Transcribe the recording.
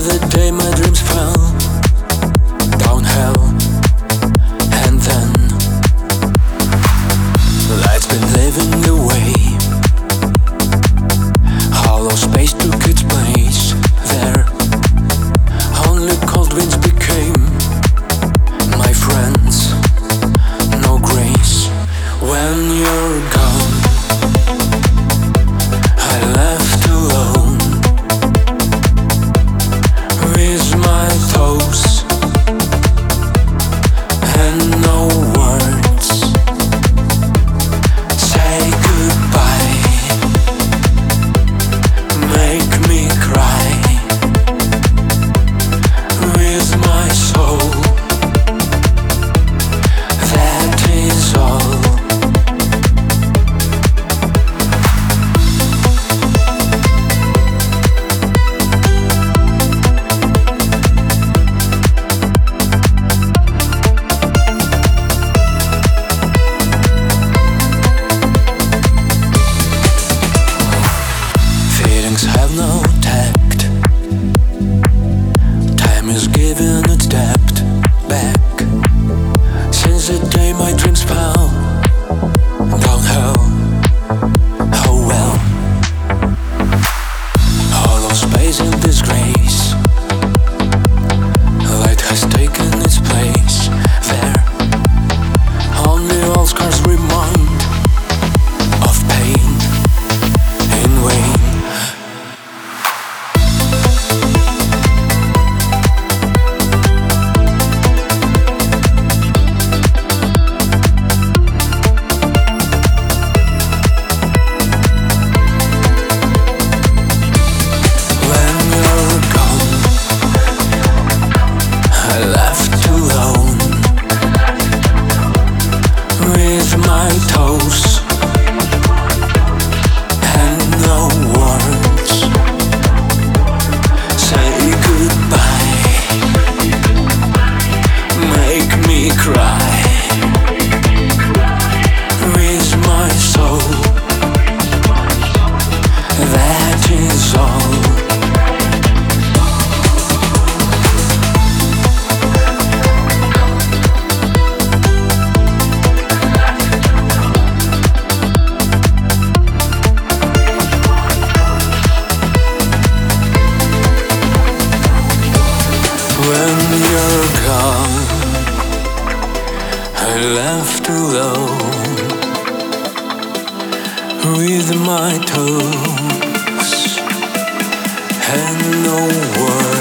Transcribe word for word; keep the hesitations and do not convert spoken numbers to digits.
the day my dreams fell downhill, and then light's been living away. Hollow space took its place there. Only cold winds became my friends. No grace when you're gone. I left alone with my thoughts and no words. Say goodbye, make me cry with my soul. That is all. Feelings have no tact. Time is giving its depth back. Since the day my dreams fell downhill, oh well. Hollow space and disgrace. Light has taken its place there. Only old scars remind of pain in vain. When you're gone, I left alone with my toes and no words. Say goodbye, make me cry with my soul. That is all. When you're gone, I left alone with my toes and no words.